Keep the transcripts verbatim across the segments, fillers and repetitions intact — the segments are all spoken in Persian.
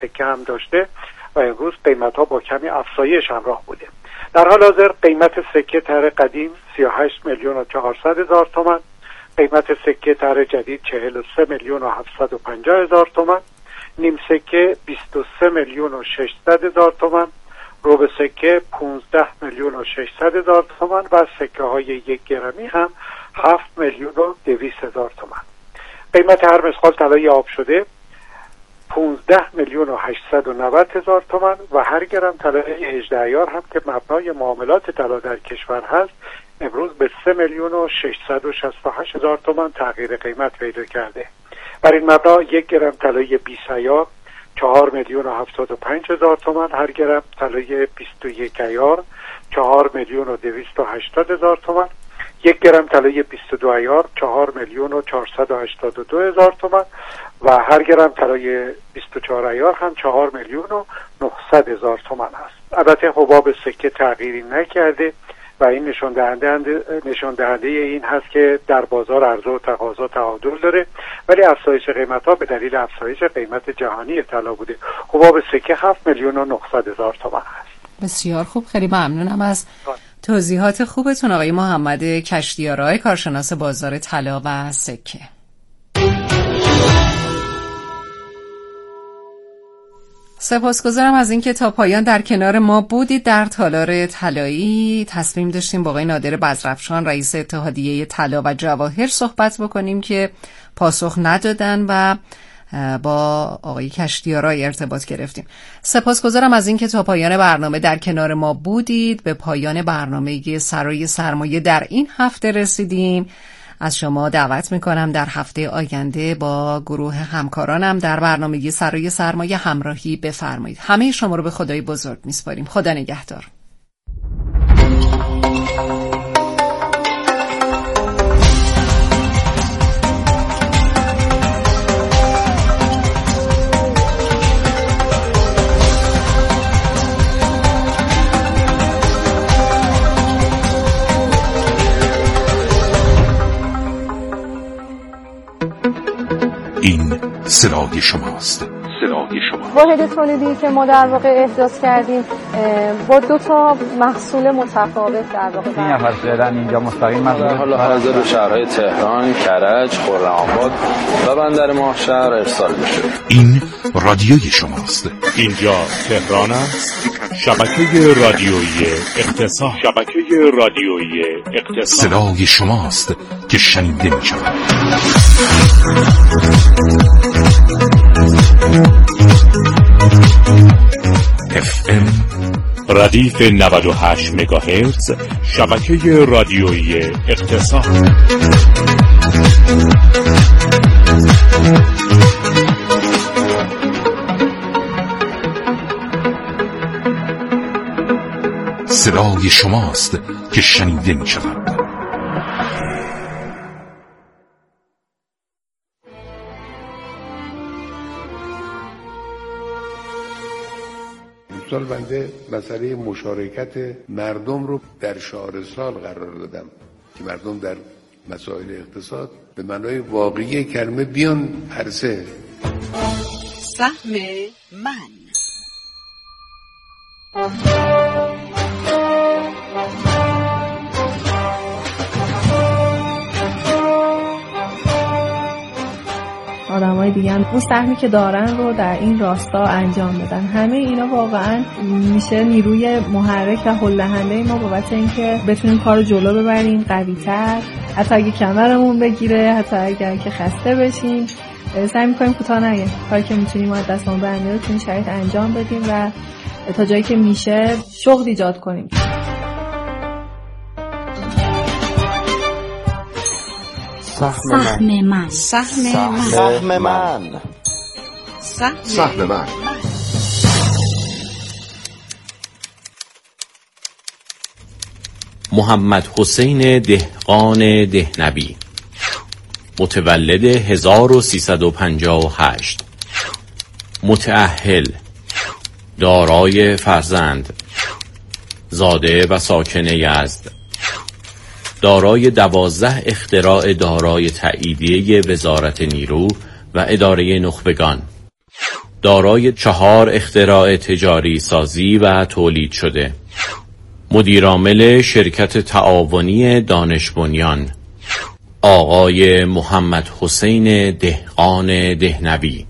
سکه هم داشته و امروز قیمت ها با کمی افزایش همراه بوده. در حال حاضر قیمت سکه طرح قدیم سی و هشت میلیون و چهارصد هزار تومان، قیمت سکه طرح جدید چهل و سه میلیون و هفتصد و پنجاه هزار تومان، نیم سکه بیست و سه میلیون و ششصد هزار تومان، ربع سکه پانزده میلیون و ششصد هزار تومان و سکه های یک گرمی هم هفت میلیون و دویست هزار تومان. قیمت هر مسخال طلای آب شده پانزده میلیون و هشتصد و نود هزار تومان و هر گرم طلای هجده عیار هم که مبنای معاملات طلا در کشور هست امروز به سه میلیون و ششصد و شصت و هشت هزار تومان تغییر قیمت پیدا کرده. بر این مبنا یک گرم طلای بیست عیار چهار میلیون و هفتاد و پنج هزار تومان، هر گرم طلای بیست و یک عیار چهار میلیون و دویست و هشتاد هزار تومان، یک گرم طلای بیست و دو عیار چهار میلیون و چهارصد و هشتاد و دو هزار تومان و هر گرم طلای بیست و چهار عیار هم چهار میلیون و نهصد هزار تومان است. البته حباب سکه تغییری نکرده و این نشان دهنده نشان دهنده این هست که در بازار عرضه و تقاضا تعادل داره، ولی افزایش قیمت ها به دلیل افزایش قیمت جهانی طلا بوده. حباب سکه هفت میلیون و نهصد هزار تومان است. بسیار خوب، خیلی ممنونم از توضیحات خوبتون آقای محمد کشتیارای، کارشناس بازار طلا و سکه. سپاسگزارم از اینکه تا پایان در کنار ما بودید. در تالار طلایی تصمیم داشتیم با آقای نادر بزرافشان رئیس اتحادیه طلا و جواهر صحبت بکنیم که پاسخ ندادن و با آقای کشتیارای ارتباط گرفتیم. سپاسگزارم از اینکه تا پایان برنامه در کنار ما بودید. به پایان برنامه سرای سرمایه در این هفته رسیدیم. از شما دعوت میکنم در هفته آینده با گروه همکارانم در برنامه سرای سرمایه همراهی بفرمایید. همه شما رو به خدای بزرگ میسپاریم. خدا نگهدار. این صدای شماست. صدای شما. واحد تولیدی که ما در واقع احداث کردیم با دو تا محصول متفاوت در واقع این نفر شدن اینجا مستقیم در حال حاضر شهرهای تهران، کرج، خرم‌آباد و بندر ماه شهر ارسال میشه. این رادیوی شماست. اینجا تهران است. شبکه رادیویی اقتصاد. شبکه رادیویی اقتصاد. صدای شماست که شنیده می شود. اف ام ردیف نود و هشت مگاهرتز شبکه رادیویی اقتصاد. صدای شماست که شنیده می شود. امسال بنده مسئله مشارکت مردم رو در شعار سال قرار دادم که مردم در مسائل اقتصاد به معنای واقعی کلمه بیان عرصه. سهم من آدمای دیگه هم اون سهمی که دارن رو در این راستا انجام بدن. همه اینا واقعا میشه نیروی محرک و هل دهنده ما بابت اینکه بتونیم کارو جلو ببریم قوی‌تر، حتی اگه کمرمون بگیره، حتی اگر که خسته بشیم. سعی می‌کنیم کوتاه نیاییم. کاری که میتونیم از دستمون برمیاد رو تو این شرایط انجام بدیم و تا جایی که میشه شغل ایجاد کنیم. سهم من سهم من سهم من سهم من محمد حسین دهقان دهنوی، متولد هزار و سیصد و پنجاه و هشت، متأهل، دارای فرزند، زاده و ساکن یزد، دارای دوازده اختراع دارای تاییدیه وزارت نیرو و اداره نخبگان، دارای چهار اختراع تجاری سازی و تولید شده. مدیرعامل شرکت تعاونی دانش بنیان آقای محمد حسین دهقان دهنوی.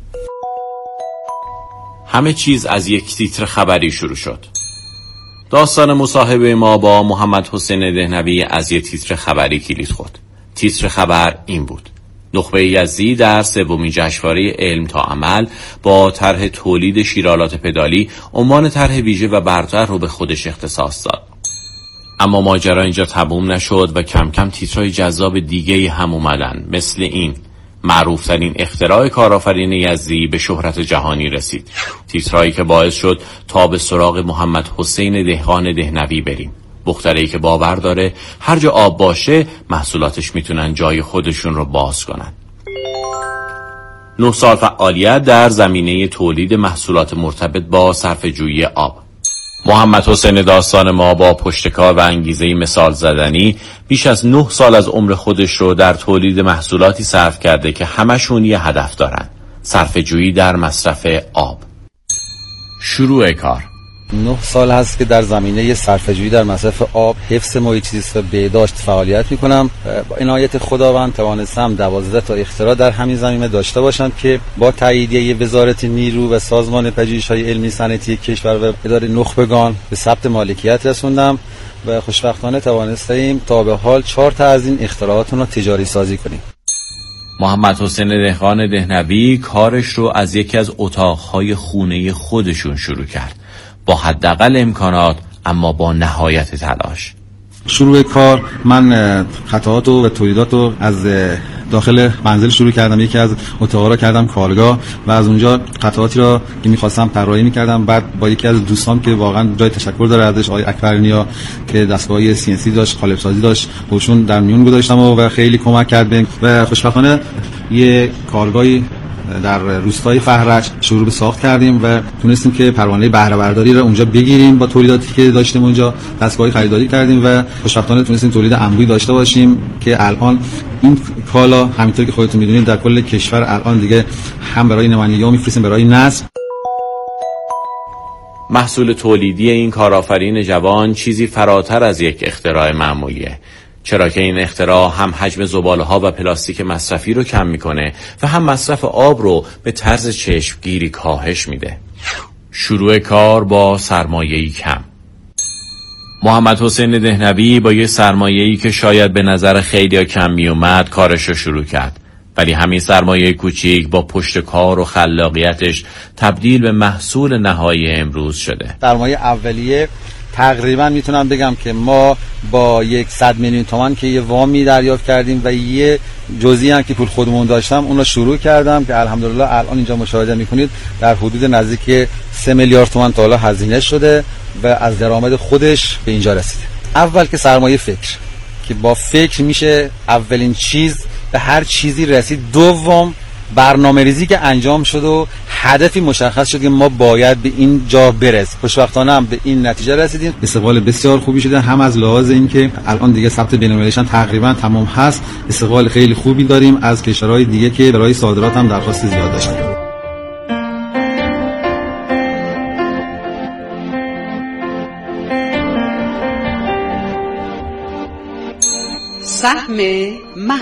همه چیز از یک تیتر خبری شروع شد. داستان مصاحبه ما با محمد حسین دهنوی از یک تیتر خبری کلید خورد. تیتر خبر این بود: نخبه یزدی در سومین جشنواره علم تا عمل با طرح تولید شیرالات پدالی عنوان طرح ویژه و برتر رو به خودش اختصاص داد. اما ماجرا اینجا تموم نشد و کم کم تیترهای جذاب دیگه هم اومدن، مثل این: معروفترین اختراع کارآفرین یزدی به شهرت جهانی رسید. تیترهایی که باعث شد تا به سراغ محمد حسین دهقان دهنوی بریم. مخترعی که باور داره هر جا آب باشه محصولاتش میتونن جای خودشون رو باز کنن. نه سال فعالیت در زمینه تولید محصولات مرتبط با صرفه‌جویی آب. محمد حسین داستان ما با پشتکار و انگیزه مثال زدنی بیش از نه سال از عمر خودش رو در تولید محصولاتی صرف کرده که همشون یه هدف دارن: صرفه‌جویی در مصرف آب. شروع کار. نه سال هست که در زمینه صرفه‌جویی در مصرف آب، حفظ محیط زیست و بهداشت فعالیت میکنم. با عنایت خداوند توانستم دوازده تا اختراع در همین زمینه داشته باشم که با تاییدیه وزارت نیرو و سازمان پژوهش‌های علمی صنعتی کشور و اداره نخبگان به ثبت مالکیت رسوندم و خوشبختانه توانستیم تا به حال چهار تا از این اختراعاتون رو تجاری سازی کنیم. محمد حسین دهقان دهنوی کارش رو از یکی از اتاق‌های خونه خودشون شروع کرد، با حداقل امکانات اما با نهایت تلاش. شروع کار من خطوات و تولیدات رو از داخل منزل شروع کردم. یکی از اتاقا رو کردم کارگاه و از اونجا قطعاتی رو که می‌خواستم طراحی می‌کردم. بعد با یکی از دوستام که واقعا جای تشکر داره ازش، آقای اکبرنیا، که دستگاه سی ان سی داشت، قالب سازی داشت، خودشون در میون گذاشتم و خیلی کمک کرد و خوشبختانه یه کارگاهی در روستای فهرج شروع به ساخت کردیم و تونستیم که پروانه بهره برداری رو اونجا بگیریم. با تولیداتی که داشتیم اونجا دستگاهی خریداری کردیم و خوشبختانه تونستیم تولید انبوهی داشته باشیم که الان این کالا همینطور که خودتون میدونید در کل کشور الان دیگه هم برای نمایندگی‌ها میفرستیم، برای نصب. محصول تولیدی این کارآفرین جوان چیزی فراتر از یک اختراع معمولیه، چرا که این اختراع هم حجم زباله‌ها و پلاستیک مصرفی رو کم میکنه و هم مصرف آب رو به طرز چشمگیری کاهش میده. شروع کار با سرمایه‌ای کم. محمد حسین دهنوی با یه سرمایه‌ای که شاید به نظر خیلی‌ها کم میومد کارش رو شروع کرد، ولی همین سرمایه کوچیک با پشت کار و خلاقیتش تبدیل به محصول نهایی امروز شده. سرمایه اولیه تقریبا میتونم بگم که ما با یک صد میلیون تومان که یه وامی دریافت کردیم و یه جزئی هم که پول خودمون داشتم اون رو شروع کردم که الحمدلله الان اینجا مشاهده میکنید در حدود نزدیک سه میلیارد تومان تا حالا هزینه شده و از درآمد خودش به اینجا رسیده. اول که سرمایه فکر، که با فکر میشه اولین چیز به هر چیزی رسید. دوم برنامه ریزی که انجام شد و هدفی مشخص شد که ما باید به این جا برسیم. خوشبختانه هم به این نتیجه رسیدیم. استقبال بسیار خوبی شده، هم از لحاظ این که الان دیگه ثبت بین‌المللی تقریبا تمام هست. استقبال خیلی خوبی داریم از کشورهای دیگه که برای صادرات هم درخواست زیاد داشتن. سهم من.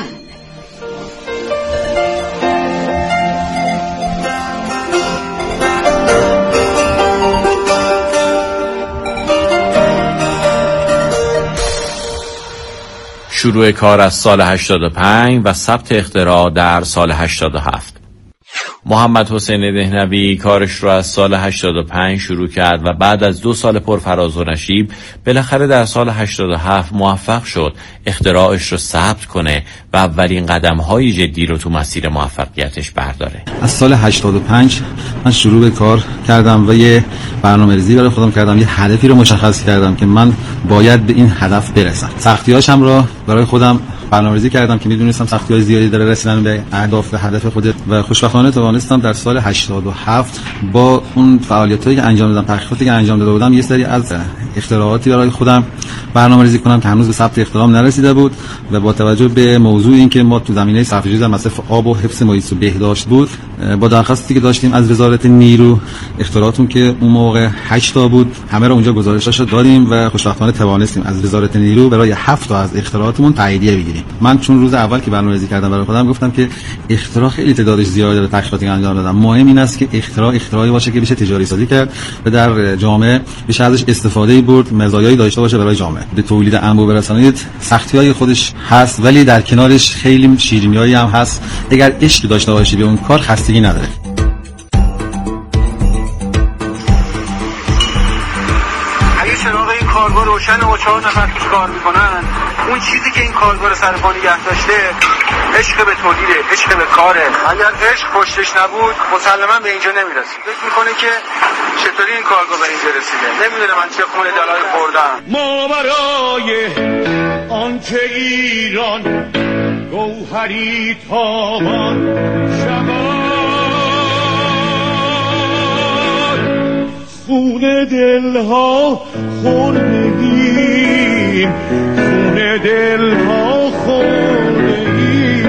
شروع کار از سال هشتاد و پنج و ثبت اختراع در سال هشتاد و هفت. محمد حسین دهنوی کارش رو از سال هشتاد و پنج شروع کرد و بعد از دو سال پر فراز و نشیب بالاخره در سال هشتاد و هفت موفق شد اختراعش رو ثبت کنه و اولین قدم‌های جدی رو تو مسیر موفقیتش برداره. از سال هشتاد و پنج من شروع به کار کردم و یه برنامه‌ریزی برای خودم کردم، یه هدفی رو مشخص کردم که من باید به این هدف برسم. سختی‌هاشم رو برای خودم برنامه‌ریزی کردم که میدونستم سختی‌های زیادی داره رسیدن به اهداف و هدف خودت و خوشبختانه توانستم در سال هشتاد و هفت با اون فعالیتایی که انجام دادم، تحقیقاتی که انجام داده بودم، یه سری از اختراعاتی برای خودم برنامه‌ریزی کنم که هنوز به ثبت اختراعم نرسیده بود و با توجه به موضوع این که ما تو زمینه صرفه‌جویی در مصرف آب و حفظ محیط و بهداشت بود، با درخواستی که داشتیم از وزارت نیرو، اختراعاتون که اون موقع هشت تا بود، همه رو اونجا گزارشاشو دادیم و خوشبختانه توانستیم از وزارت نیرو برای هفت تا از اختراعاتمون تاییدیه بگیریم. من چون روز اول که برنامه‌ریزی کردم برای خودم گفتم که اختراع خیلی تعدادش زیاده، داره تحقیقاتی انجام دادم، مهم این است که اختراع اختراعی باشه که بشه تجاری سازی کرد و در جامعه بشه ازش استفاده برد، مزایایی داشته باشه برای جامعه. به تولید انبوه برسانید سختی‌های خودش هست ولی در کنارش خیلی شیرینی‌هایی هم هست. اگر عشق داشته باشی به اون کار خستگی نداره. اگه چراغ این کارگاه روشن و چهار نفر توش کار میکنن، اون چیزی که این کارگاه رو سر پا نگه داشته عشق به تولیده، عشق به کاره. اگر عشق پشتش نبود مسلما به اینجا نمیرسید. فکر میکنه که چطوری این کارگاه به اینجا رسیده، نمیدونه من چه خون دلای خوردم. ما برای آنچه ایران گوهری تابان شود، خون دلها خوردگیم، خون دلها خوردگیم.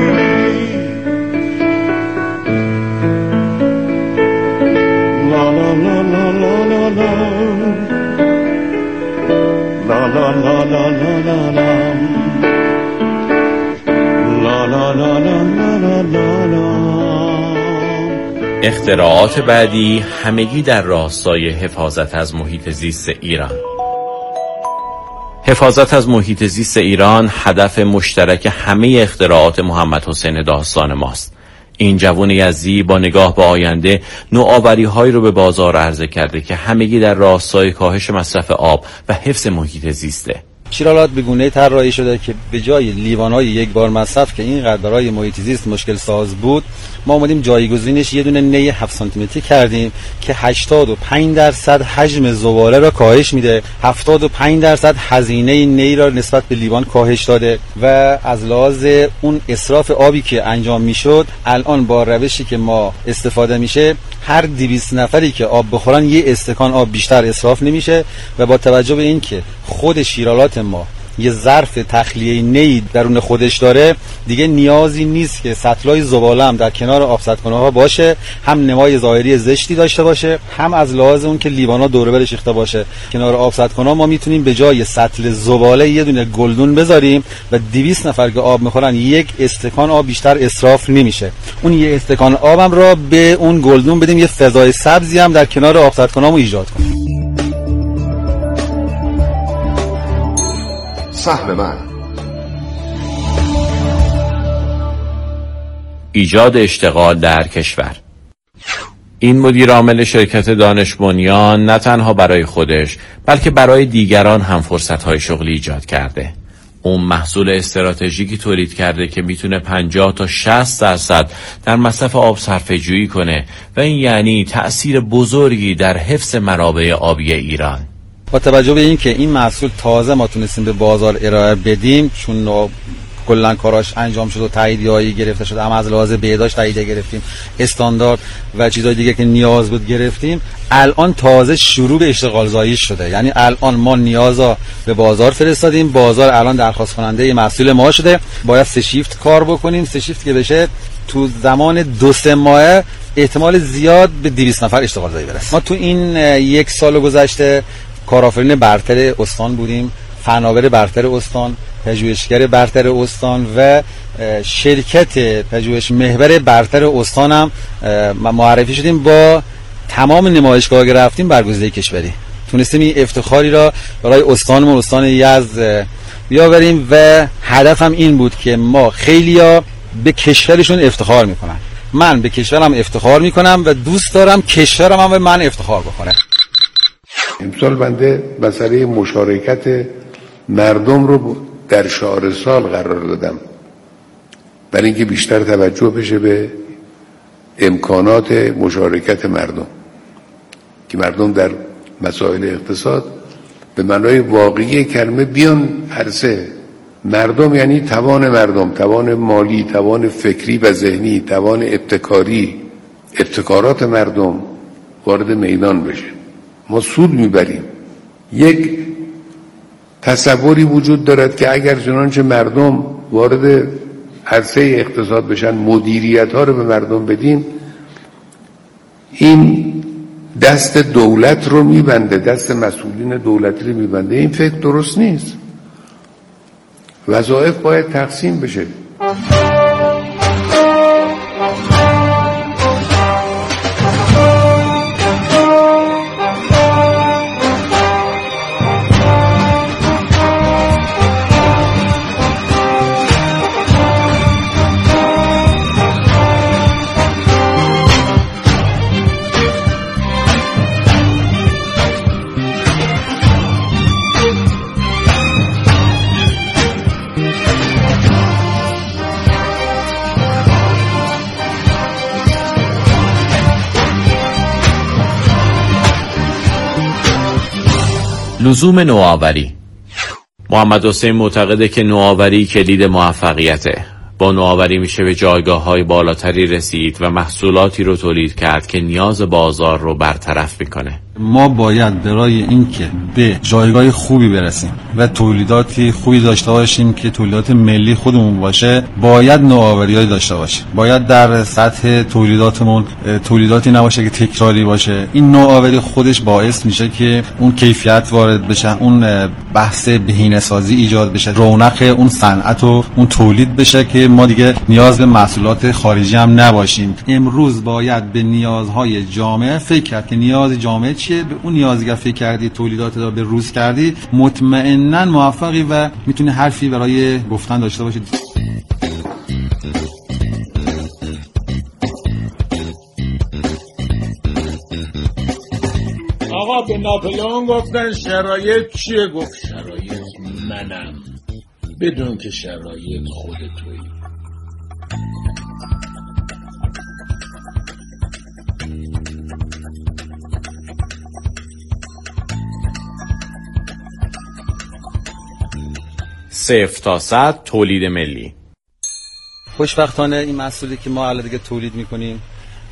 لا لا لا لا لا لا لا لا لا لا لا لا اختراعات بعدی همگی در راستای حفاظت از محیط زیست ایران. حفاظت از محیط زیست ایران هدف مشترک همه اختراعات محمد حسین داستان ماست. این جوان یزدی با نگاه به آینده نوآوری‌هایی رو به بازار عرضه کرده که همگی در راستای کاهش مصرف آب و حفظ محیط زیسته. شیرالات به گونه‌ای طراحی شده که به جای لیوان‌های یک بار مصرف که اینقدر برای محیط زیست مشکل ساز بود، ما اومدیم جایگزینش یه دونه نی هفت سانتی متری کردیم که هشتاد و پنج درصد حجم زباله را کاهش میده، هفتاد و پنج درصد هزینه نی را نسبت به لیوان کاهش داده و از لحاظ اون اسراف آبی که انجام میشد، الان با روشی که ما استفاده میشه هر دویست نفری که آب بخورن یه استکان آب بیشتر اسراف نمیشه و با توجه به این که خود شیرالات ما یه ظرف تخلیه نی درون خودش داره، دیگه نیازی نیست که سطلای زباله هم در کنار آبسدکن‌ها باشه، هم نمای ظاهری زشتی داشته باشه، هم از لحاظ اون که لیوانا دور و برش ریخته باشه. کنار آبسدکن‌ها ما میتونیم به جای سطل زباله یه دونه گلدون بذاریم و دویست نفر که آب میخورن یک استکان آب بیشتر اسراف نمیشه. اون یه استکان آبم را به اون گلدون بدیم، یه فضای سبزی هم در کنار آبسدکن‌هامون ایجاد کنیم. سهم من. ایجاد اشتغال در کشور. این مدیر عامل شرکت دانش بنیان نه تنها برای خودش بلکه برای دیگران هم فرصت‌های شغلی ایجاد کرده. اون محصول استراتژیکی تولید کرده که میتونه پنجاه تا شصت درصد در مصرف آب صرفه‌جویی کنه و این یعنی تأثیر بزرگی در حفظ منابع آبی ایران. با توجه به این که این محصول تازه ما تونستیم به بازار ارائه بدیم، چون کلاً کاراش انجام شد و تاییدیه‌ای گرفته شد، اما از لحاظ بهداشت تاییدیه گرفتیم، استاندارد و چیزای دیگه که نیاز بود گرفتیم، الان تازه شروع به اشتغال زایی شده. یعنی الان ما نیازا به بازار فرستادیم، بازار الان درخواست کننده محصول ما شده، باید سه شیفت کار بکنیم. سه شیفت که بشه تو زمان دو سه ماه احتمال زیاد به دویست نفر اشتغال زایی برسیم. ما تو این یک سال گذشته کارآفرین برتر استان بودیم، فناور برتر استان، پژوهشگر برتر استان و شرکت پژوهش محور برتر استان هم معرفی شدیم. با تمام نمایشگاه که رفتیم برگزیده کشوری تونستیم این افتخاری را برای استانمون، استان یزد بیاوریم و هدفم این بود که ما خیلیا به کشورشون افتخار میکنن، من به کشورم افتخار میکنم و دوست دارم کشورم هم به من افتخار بکنه. امسال بنده مسئله مشارکت مردم رو در شعار سال قرار دادم، برای اینکه بیشتر توجه بشه به امکانات مشارکت مردم، که مردم در مسائل اقتصاد به معنای واقعی کلمه بیان عرصه مردم یعنی توان مردم، توان مالی، توان فکری و ذهنی، توان ابتکاری، ابتکارات مردم وارد میدان بشه. ما سود میبریم. یک تصوری وجود دارد که اگر چنانچه مردم وارد عرصه اقتصاد بشن، مدیریت ها رو به مردم بدیم، این دست دولت رو میبنده، دست مسئولین دولتی رو میبنده. این فکر درست نیست. وظایف باید تقسیم بشه. لزوم نوآوری. محمد حسین معتقده که نوآوری کلید موفقیته. با نوآوری میشه به جایگاه‌های بالاتری رسید و محصولاتی رو تولید کرد که نیاز بازار رو برطرف میکنه. ما باید برای اینکه به جایگاه خوبی برسیم و تولیداتی خوبی داشته باشیم که تولیدات ملی خودمون باشه، باید نوآوری‌های داشته باشیم. باید در سطح تولیداتمون تولیداتی نباشه که تکراری باشه. این نوآوری خودش باعث میشه که اون کیفیت وارد بشه، اون بحث بهینه‌سازی ایجاد بشه، رونق اون صنعت و اون تولید بشه که ما دیگه نیاز به محصولات خارجی هم نباشیم. امروز باید به نیازهای جامعه فکر کرد که نیاز جامعه چیه، به اون نیازی که فکر کردی، تولیدات رو به روز کردی، مطمئناً موفقی و میتونی حرفی برای گفتن داشته باشید. آقا به ناپلئون گفتن شرایط چیه؟ گفت شرایط منم، بدون که شرایط خود تویی. صفر تا صد تولید ملی. خوشبختانه این محصولی که ما الان دیگه تولید میکنیم،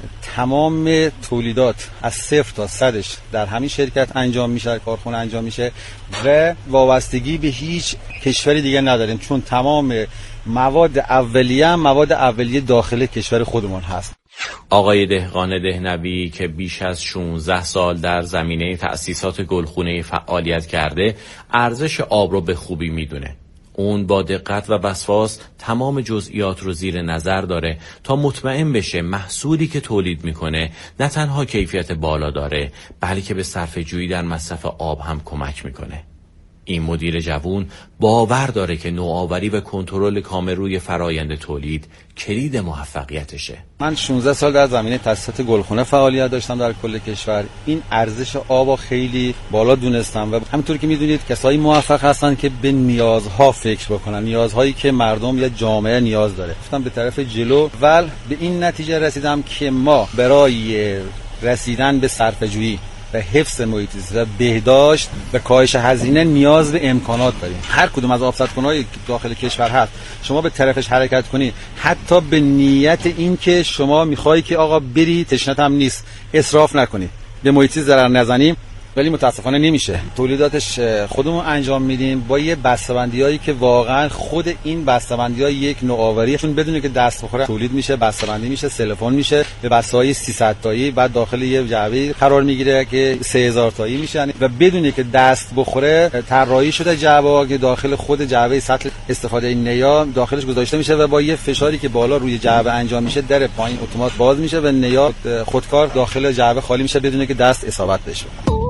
تمام تولیدات از صفر تا صدش در همین شرکت انجام میشه، کارخونه انجام میشه و وابستگی به هیچ کشوری دیگه نداریم، چون تمام مواد اولیه هم مواد اولیه داخل کشور خودمون هست. آقای دهقان دهنوی که بیش از شانزده سال در زمینه تأسیسات گلخونه فعالیت کرده، ارزش آب رو به خوبی میدونه. اون با دقت و وسواس تمام جزئیات رو زیر نظر داره تا مطمئن بشه محصولی که تولید میکنه نه تنها کیفیت بالا داره، بلکه به صرفه‌جویی در مصرف آب هم کمک میکنه. این مدیر جوون باور داره که نوآوری و کنترل کامل روی فرایند تولید کلید موفقیتشه. من شانزده سال در زمینه تأسیسات گلخونه فعالیت داشتم در کل کشور. این ارزش آب خیلی بالا دونستم و همونطور که میدونید کسایی موفق هستن که به نیازها فکر بکنن، نیازهایی که مردم یا جامعه نیاز داره. گفتم به طرف جلو ول به این نتیجه رسیدم که ما برای رسیدن به صرفه‌جویی و حفظ محیط زیست و بهداشت و کاهش هزینه نیاز به امکانات داریم. هر کدوم از آفست‌کن‌های داخل کشور هست، شما به طرفش حرکت کنی، حتی به نیت این که شما میخوای که آقا بری تشنت هم نیست، اسراف نکنی، به محیط زیست ضرر نزنیم، ولی متاسفانه نمیشه. تولیداتش خودمون انجام میدیم با یه بسته‌بندیایی که واقعا خود این بسته‌بندی‌ها یک نوآوریه، چون بدونه که دست بخوره تولید میشه، بسته‌بندی میشه، سلفون میشه به بسته‌های سیصد تایی، بعد داخل یه جعبه قرار میگیره که سه هزار تایی میشن و بدونه که دست بخوره طراحی شده جعبه که داخل خود جعبه سطل استفاده نیا داخلش گذاشته میشه و با یه فشاری که بالا روی جعبه انجام میشه در پایین اتومات باز میشه و نیا خودکار داخل جعبه خالی میشه بدونه که دست اصابت بشه.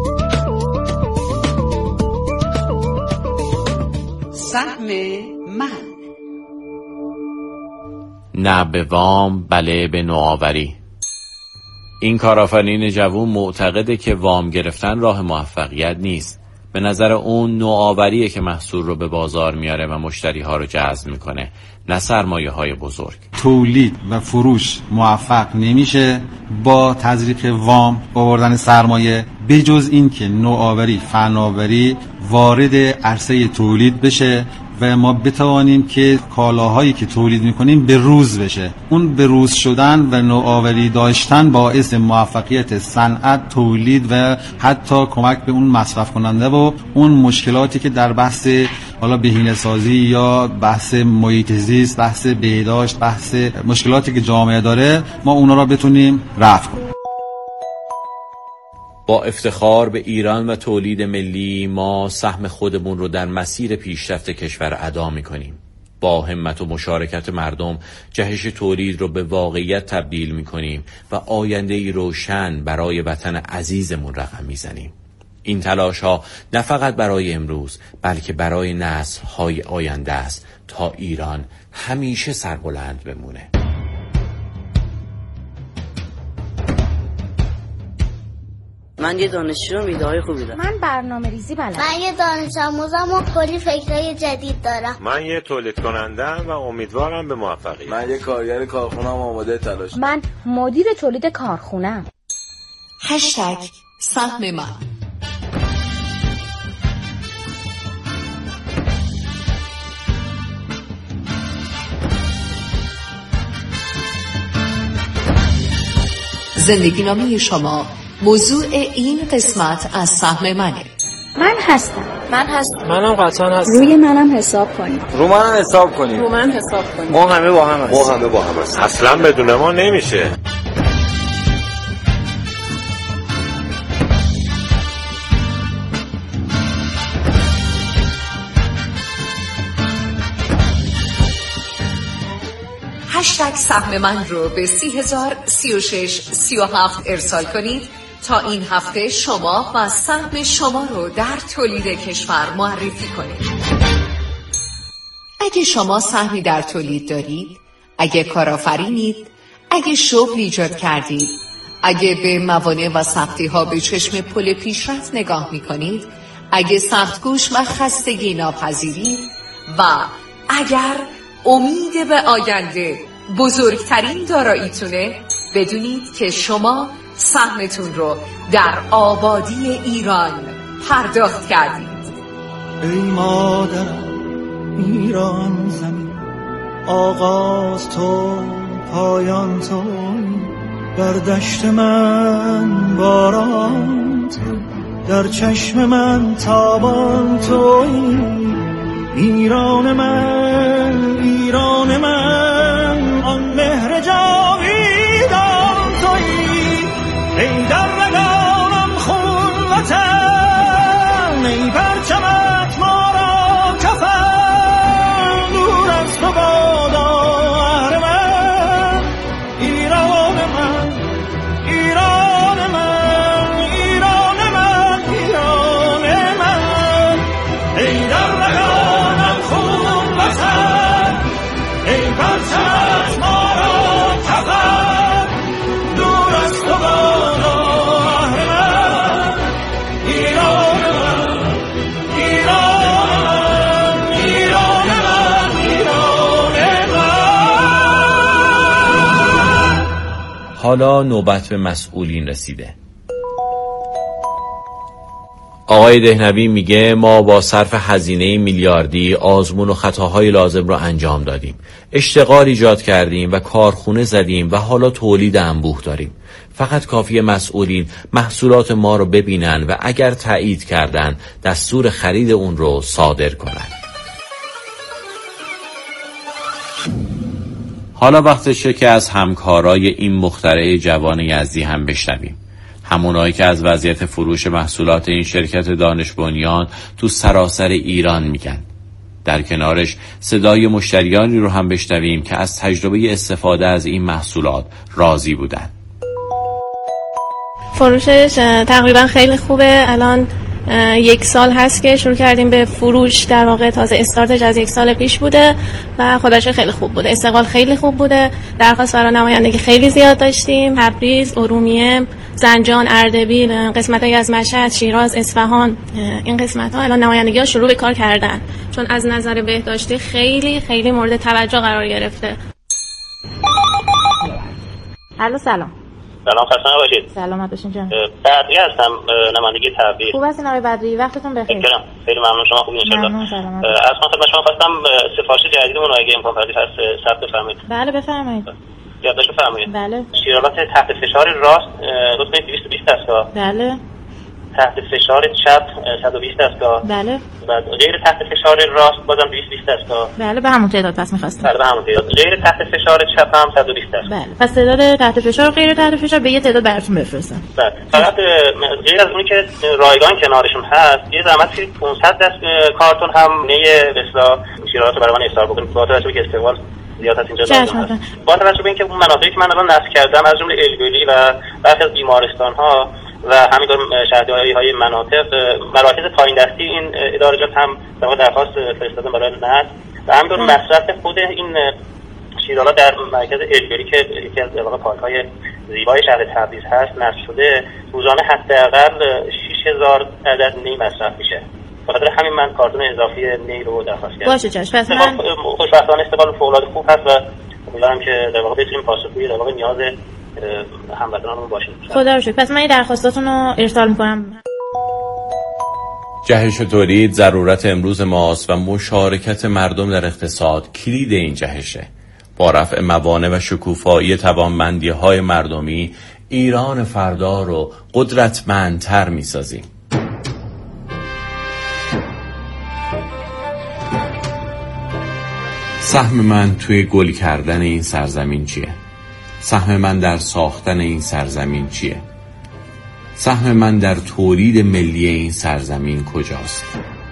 سهم من. نه به وام بله به نوآوری. این کارآفرین جوون معتقده که وام گرفتن راه موفقیت نیست. به نظر اون نوآوریه که محصول رو به بازار میاره و مشتری ها رو جذب میکنه، نه سرمایه های بزرگ. تولید و فروش موفق نمیشه با تزریق وام، آوردن سرمایه، بجز این که نوآوری، فناوری وارد عرصه تولید بشه و ما بتوانیم که کالاهایی که تولید میکنیم به روز بشه. اون به روز شدن و نوآوری داشتن باعث موفقیت صنعت، تولید و حتی کمک به اون مصرف کننده و اون مشکلاتی که در بحث حالا بهینه‌سازی یا بحث محیط زیست، بحث بهداشت، بحث مشکلاتی که جامعه داره، ما اونا را بتونیم رفع کنیم. با افتخار به ایران و تولید ملی ما سهم خودمون رو در مسیر پیشرفت کشور ادا می‌کنیم. با همت و مشارکت مردم جهش تولید رو به واقعیت تبدیل می‌کنیم و آینده‌ای روشن برای وطن عزیزمون رقم می‌زنیم. این تلاش‌ها نه فقط برای امروز بلکه برای نسل‌های آینده است تا ایران همیشه سربلند بمونه. من یه دانشجو ایده‌های خوبی دارم. من برنامه‌ریزی بلدم. من یه دانش آموزم و کلی فکرای جدید دارم. من یه تولید کننده‌ام و امیدوارم به موفقیت. من یه کارگر کارخونه‌ام و آماده تلاش. من مدیر تولید کارخونه‌ام. هشتگ سهم من. زندگی نامه شما موضوع این قسمت از سهم منه. من هستم. من هستم. منم قطعا هستم. روی منم حساب کنید. رو منم حساب کنید. رو من حساب کنید. ما همه با هم هستیم. ما همه با هم هستیم. اصلا بدون ما نمیشه. هشتگ سهم من رو به سی هزار سی و شش سی و هفت ارسال کنید تا این هفته شما و سهم شما رو در تولید کشور معرفی کنید. اگه شما سهمی در تولید دارید، اگه کارآفرینید، اگه شغل ایجاد کردید، اگه به موانع و سختی ها به چشم پل پیشرفت نگاه می کنید، اگه سختگوش و خستگی ناپذیرید و اگر امید به آینده بزرگترین داراییتونه، بدونید که شما سهمتون رو در آبادی ایران پرداخت کردید. ای مادرم ایران زمین، آغاز تو پایان تو، در دشت من باران تو، در چشم من تابان تو. ایران من ایران من، آن مهر جاویدان تویی. ای در رگانم خون وطن، ای پرچمت ما را کفن، دور از تو بادا اهرمن. ایران من ایران من ایران من ایران من، ای در رگانم خون وطن، ای پرچمت ما را کفن، دور از تو بادا اهرمن. ایران من ایران من ایران من ایران من. حالا نوبت به مسئولین رسیده. آقای دهنوی میگه ما با صرف هزینه میلیاردی آزمون و خطاهای لازم رو انجام دادیم، اشتغال ایجاد کردیم و کارخونه زدیم و حالا تولید انبوه داریم. فقط کافیه مسئولین محصولات ما رو ببینن و اگر تایید کردن دستور خرید اون رو صادر کنن. حالا وقتشه که از همکارای این مخترع جوان یزدی هم بشنویم. همونایی که از وضعیت فروش محصولات این شرکت دانش بنیان تو سراسر ایران میگن. در کنارش صدای مشتریانی رو هم بشنویم که از تجربه استفاده از این محصولات راضی بودن. فروشش تقریبا خیلی خوبه. الان یک سال هست که شروع کردیم به فروش، در واقع تازه استارتش از یک سال پیش بوده و خودش خیلی خوب بوده. استقبال خیلی خوب بوده. درخواست برای نمایندگی خیلی زیاد داشتیم. تبریز، ارومیه، زنجان، اردبیل، قسمت‌هایی از مشهد، شیراز، اصفهان، این قسمت‌ها الان نمایندگی‌ها شروع به کار کردن، چون از نظر بهداشتی خیلی خیلی مورد توجه قرار گرفته. الو سلام. سلام، خسته نباشید. سلامت باشین جان. بدری هستم، نمایندگی تبریز. خوب هستین آقای بدری؟ وقتتون بخیر. شکرم. خیلی ممنون. شما خوبین ان شاء الله؟ ممنون. سلامت. از خدمت شما خواستم سفارش جدیدمون اگه امکان پذیر هست ثبت بفرمایید. بله بفرمایید. یادداشت بفرمایید. بله. شیرالات تحت فشار راست رتبه دویست و بیست دستگاه. بله. تحت فشار چپ صد و بیست دستگاه. بله. بعد غیر تحت فشار راست بازم دویست و بیست دستگاه. بله، به همون تعداد پس می‌خواستم. بله، به همون تعداد. غیر تحت فشار چپ هم صد و بیست دستگاه. بله. پس تعداد تحت فشار و غیر تحت فشار به یه تعداد براتون بفرستم. بله. فقط غیر از اونی که رایگان کنارشون هست، یه زحمت که پانصد دست کارتون هم نه به اصطلاح شیرالات رو برای من ارسال بکنید. با توجه به استقبال زیاد هست اینجا لازم هست. با توجه به اینکه اون مناطقی که من الان نصب کردم از جمله الگولی و برخی از بیمارستان‌ها و همینطور شهرداری‌های مناطق مراکز پایین دستی این ادارجات هم در واقع درخواست فرستادن برای نصب و همینطور مصرف خود این شیرالات در مرکز الگولی که یکی از واقع پارک‌های زیبای شهر تبریز هست نصب شده، روزانه حداقل شش هزار عدد نی مصرف میشه. بخاطر همین من کارتون اضافی نی رو درخواست کردم. باشه چش. پس من خوشبختانه استقبال فوق‌العاده خوب هست و امیدوارم که در واقع بتونیم پاسخگوی در واقع نیاز هموطنانمون باشیم. خدا رو شکر. پس من این درخواستاتون رو ارسال می‌کنم. جهش تولید ضرورت امروز ماست و مشارکت مردم در اقتصاد کلید این جهشه. با رفع موانع و شکوفایی توانمندی‌های مردمی ایران فردا رو قدرتمندتر می‌سازیم. سهم من توی گل کردن این سرزمین چیه؟ سهم من در ساختن این سرزمین چیه؟ سهم من در تولید ملی این سرزمین کجاست؟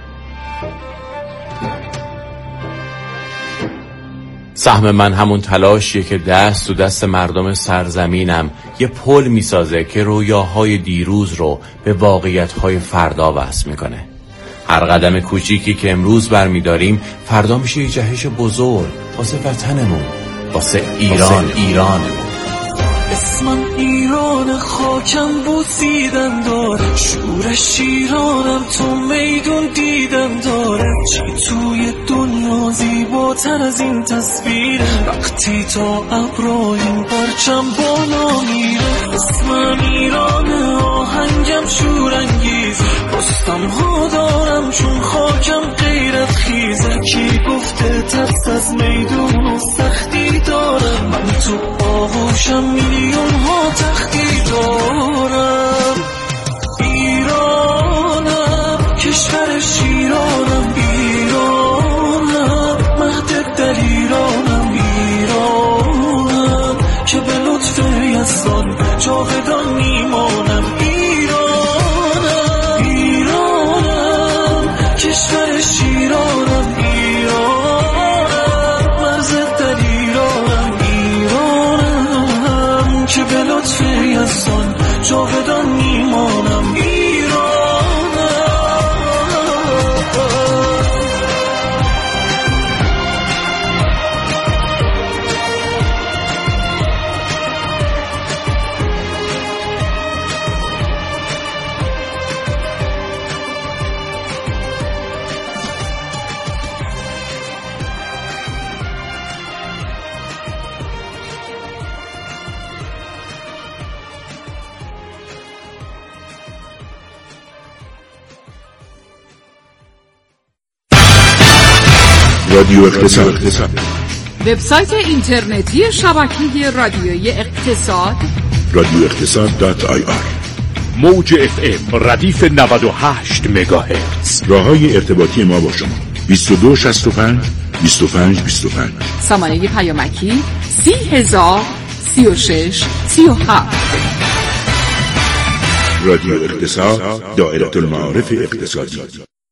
سهم من همون تلاشیه که دست و دست مردم سرزمینم یه پل میسازه که رویاهای دیروز رو به واقعیت‌های فردا وصل میکنه. هر قدم کوچیکی که امروز برمیداریم فردا میشه یه جهش بزرگ واسه وطنمون، واسه ایران ایران. اسمم ایران، خاکم بوسیدن داره، شورش ایرانم، تو میدون دیدن داره. چی توی دنیا زیباتر از این تصویر، وقتی تا ابراهیم پرچم بالا میره. اسمم ایران، آهنگم شورانگیز، رستم ها دارم چون خاکم غیرت خیزه. کی گفته ترس از میدون و سختی دارم، من تو آغوشم میلیون ها تختی دارم. ایرانم، کشور شیرانم، ایرانم، مهد در ایرانم، ایرانم که به لطف یزدان جاودان میمانم. ایرانم، ایرانم، کشور شیرانم، ایرانم، مرز در ایرانم، ایرانم که به لطف یزدان جاودان میمانم. رادیو اقتصاد. وبسایت اینترنتی شبکه رادیویی اقتصاد رادیو اقتصاد دات آی آر. موج اف ام ردیف نود و هشت مگاهرتز. راههای ارتباطی ما با شما بیست و دو شصت و پنج بیست و پنج بیست و پنج. سامانه پیامکی سی هزار سی و شش سی و هفت. رادیو اقتصاد، دائره المعارف اقتصادی.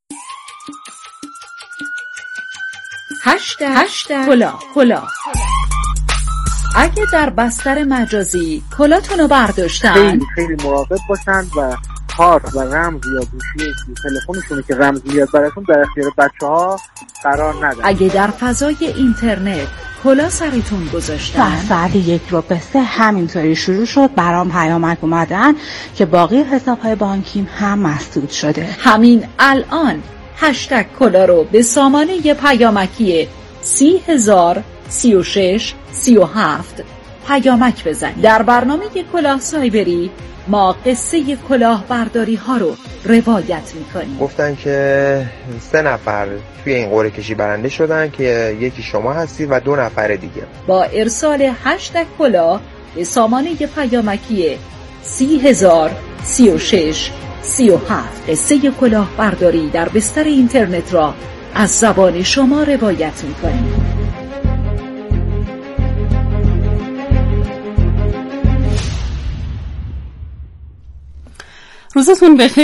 هشت هشت کلا کلا. اگه در بستر مجازی کلاتونو برداشتن، خیلی خیلی مراقب باشن و کارت و رمز یا گوشی تلفنشون که رمز میاد براشون در اختیار بچه‌ها قرار ندن. اگه در فضای اینترنت کلا سرتون گذاشتن، ساعت یک رو به سه همینطوری شروع شد برام پیامک اومدن که باقی حساب‌های بانکیم هم مسدود شده. همین الان هشتگ کلا رو به سامانه پیامکی سی هزار سی و شش سی و هفت پیامک بزنید. در برنامه کلاه سایبری ما قصه کلاهبرداری ها رو روایت میکنیم. گفتن که سه نفر توی این قرعه کشی برنده شدن که یکی شما هستی و دو نفر دیگه. با ارسال هشتگ کلاه به سامانه پیامکی سی هزار سی و شش سی و هفت قصه کلاهبرداری در بستر اینترنت را از زبان شما روایت میکنیم. روزتون بخیر.